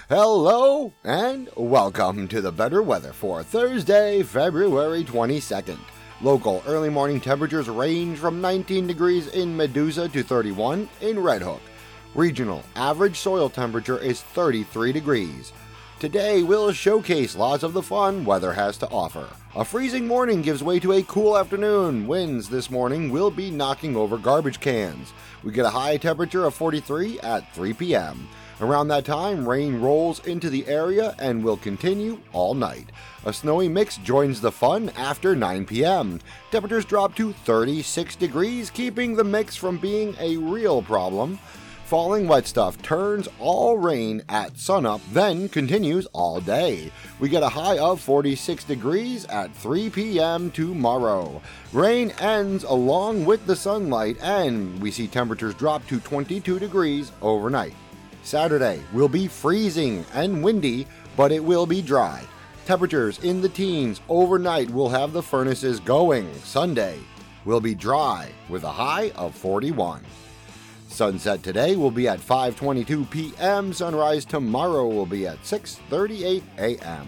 Hello and welcome to the better weather for Thursday, February 22nd. Local early morning temperatures range from 19 degrees in Medusa to 31 in Red Hook. Regional average soil temperature is 33 degrees. Today we'll showcase lots of the fun weather has to offer. A freezing morning gives way to a cool afternoon. Winds this morning will be knocking over garbage cans. We get a high temperature of 43 at 3 p.m. Around that time, rain rolls into the area and will continue all night. A snowy mix joins the fun after 9 p.m. Temperatures drop to 36 degrees, keeping the mix from being a real problem. Falling wet stuff turns all rain at sunup, then continues all day. We get a high of 46 degrees at 3 p.m. tomorrow. Rain ends along with the sunlight, and we see temperatures drop to 22 degrees overnight. Saturday will be freezing and windy, but it will be dry. Temperatures in the teens overnight will have the furnaces going. Sunday will be dry with a high of 41. Sunset today will be at 5:22 p.m. Sunrise tomorrow will be at 6:38 a.m.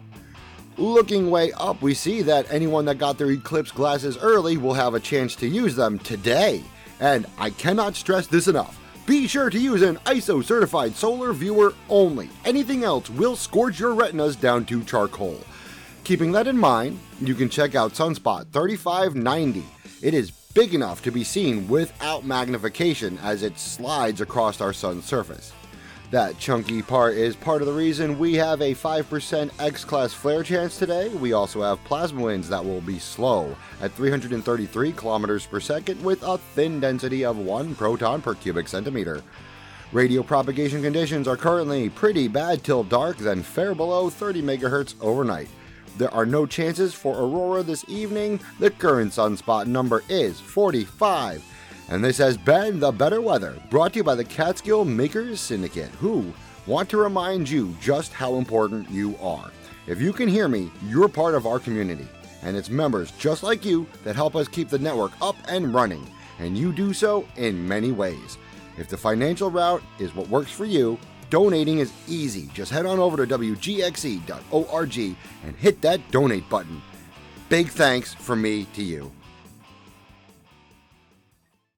Looking way up, we see that anyone that got their eclipse glasses early will have a chance to use them today. And I cannot stress this enough. Be sure to use an ISO certified solar viewer only. Anything else will scorch your retinas down to charcoal. Keeping that in mind, you can check out Sunspot 3590. It is big enough to be seen without magnification as it slides across our sun's surface. That chunky part is part of the reason we have a 5% X-class flare chance today. We also have plasma winds that will be slow at 333 kilometers per second with a thin density of 1 proton per cubic centimeter. Radio propagation conditions are currently pretty bad till dark, then fair below 30 megahertz overnight. There are no chances for aurora this evening. The current sunspot number is 45. And this has been The Better Weather, brought to you by the Catskill Makers Syndicate, who want to remind you just how important you are. If you can hear me, you're part of our community, and it's members just like you that help us keep the network up and running, and you do so in many ways. If the financial route is what works for you, donating is easy. Just head on over to wgxe.org and hit that donate button. Big thanks from me to you.